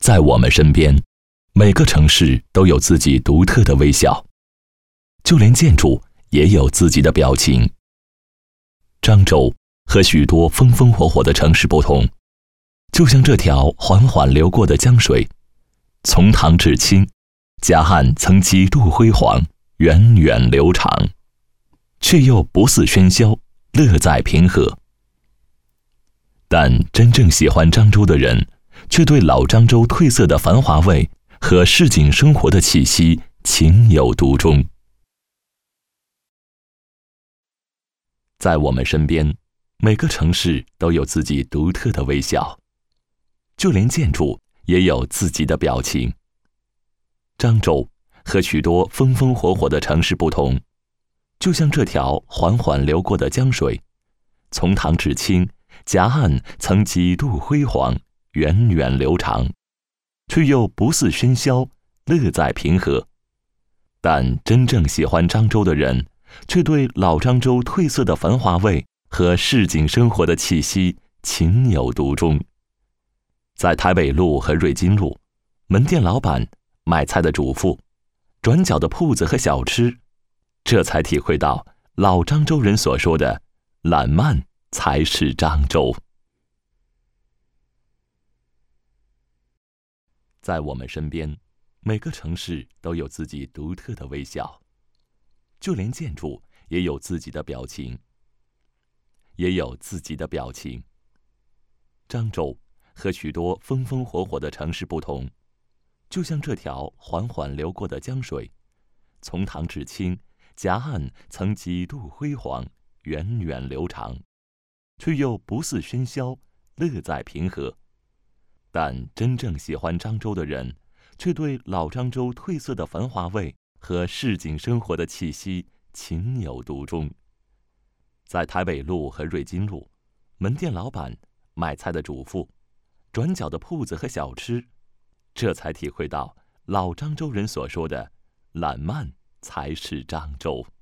在我们身边，每个城市都有自己独特的微笑，就连建筑也有自己的表情。漳州和许多风风火火的城市不同，就像这条缓缓流过的江水，从唐至清，夹岸曾几度辉煌，源远流长，却又不似喧嚣，乐在平和。但真正喜欢漳州的人，却对老漳州褪色的繁华味和市井生活的气息情有独钟。在我们身边，每个城市都有自己独特的微笑，就连建筑也有自己的表情。漳州和许多风风火火的城市不同，就像这条缓缓流过的江水，从唐至清，夹岸曾几度辉煌，源远流长，却又不似喧嚣，乐在平和。但真正喜欢漳州的人，却对老漳州褪色的繁华味和市井生活的气息情有独钟。在台北路和瑞金路，门店老板、卖菜的主妇、转角的铺子和小吃，这才体会到老漳州人所说的懒慢才是漳州。在我们身边，每个城市都有自己独特的微笑，就连建筑也有自己的表情。漳州和许多风风火火的城市不同，就像这条缓缓流过的江水，从唐至清，夹岸曾几度辉煌，源远流长，却又不似喧嚣，乐在平和。但真正喜欢漳州的人，却对老漳州褪色的繁华味和市井生活的气息情有独钟。在台北路和瑞金路，门店老板、卖菜的主妇、转角的铺子和小吃，这才体会到老漳州人所说的懒慢才是漳州。